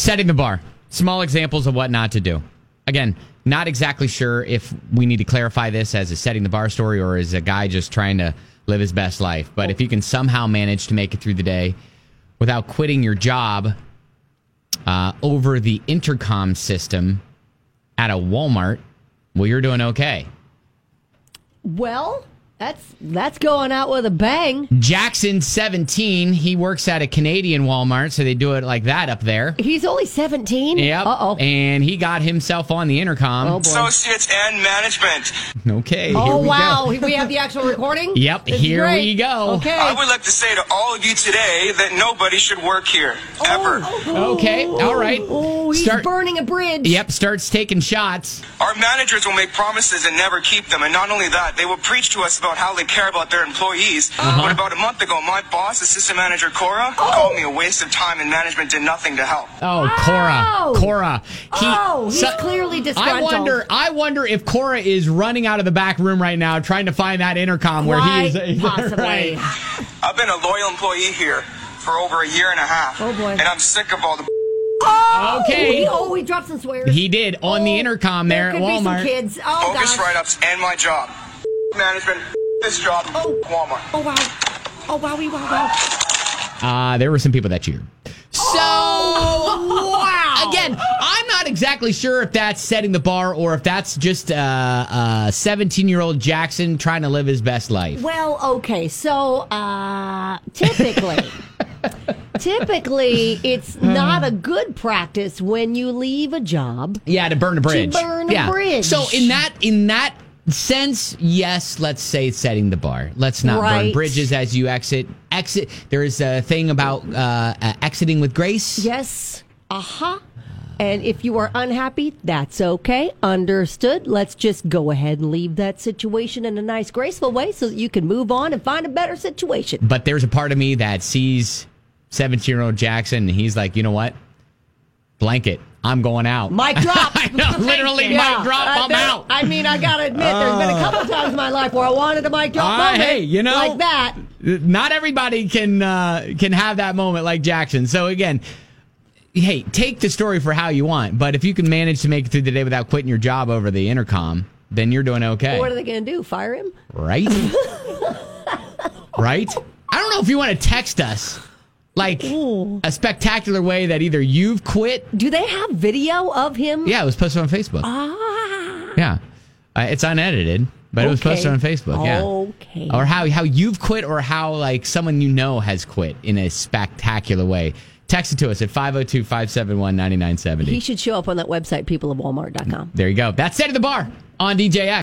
Setting the bar. Small examples of what not to do. Again, not exactly sure if we need to clarify this as a setting the bar story or as a guy just trying to live his best life. But if you can somehow manage to make it through the day without quitting your job over the intercom system at a Walmart, well, you're doing okay. Well, that's going out with a bang. Jackson, 17. He works at a Canadian Walmart, so they do it like that up there. He's only 17? Yep. Uh-oh. And he got himself on the intercom. Oh, boy. Associates and management. Okay. Oh, here we wow. go. We have the actual recording? Yep. This is Here great. we go. Okay. I would like to say to all of you today that nobody should work here. Ever. Okay. All right. Oh, he's burning a bridge. Yep. Starts taking shots. Our managers will make promises and never keep them. And not only that, they will preach to us about how they care about their employees. But about a month ago, my boss, assistant manager Cora, called me a waste of time and management did nothing to help. Oh, Cora. He's clearly disgruntled. I wonder if Cora is running out of the back room right now trying to find that intercom where he is. Possibly. Right. I've been a loyal employee here for over a year and a half. Oh, boy. And I'm sick of all the Okay. He dropped some swears. He did on the intercom there at could be some Walmart. kids. Oh, bogus gosh. write-ups and my job. Management, this job, Walmart. Oh, wow. Oh, wowie, wow. There were some people that cheered. So, Wow. Again, I'm not exactly sure if that's setting the bar or if that's just 17-year-old Jackson trying to live his best life. Well, okay. So, typically, it's not a good practice when you leave a job. Yeah, to burn a bridge. Bridge. So in that sense, yes, let's say setting the bar. Let's not burn bridges as you exit. There is a thing about exiting with grace. Yes. And if you are unhappy, that's okay. Understood. Let's just go ahead and leave that situation in a nice, graceful way so that you can move on and find a better situation. But there's a part of me that sees 17-year-old Jackson, and he's like, you know what? Blanket. I'm going out. Mic drop. I know, literally, mic drop. I'm out. I mean, I got to admit, there's been a couple times in my life where I wanted a mic drop moment. Hey, you know, like that. Not everybody can have that moment like Jackson. So again, hey, take the story for how you want. But if you can manage to make it through the day without quitting your job over the intercom, then you're doing okay. What are they going to do? Fire him? Right? Right? I don't know if you want to text us. Like a spectacular way that either you've quit. Do they have video of him? Yeah, it was posted on Facebook. Yeah. It's unedited, but it was posted on Facebook. Yeah. Okay. Or how you've quit or how like someone you know has quit in a spectacular way. Text it to us at 502-571-9970. He should show up on that website, peopleofwalmart.com. There you go. That's Set of the Bar on DJX.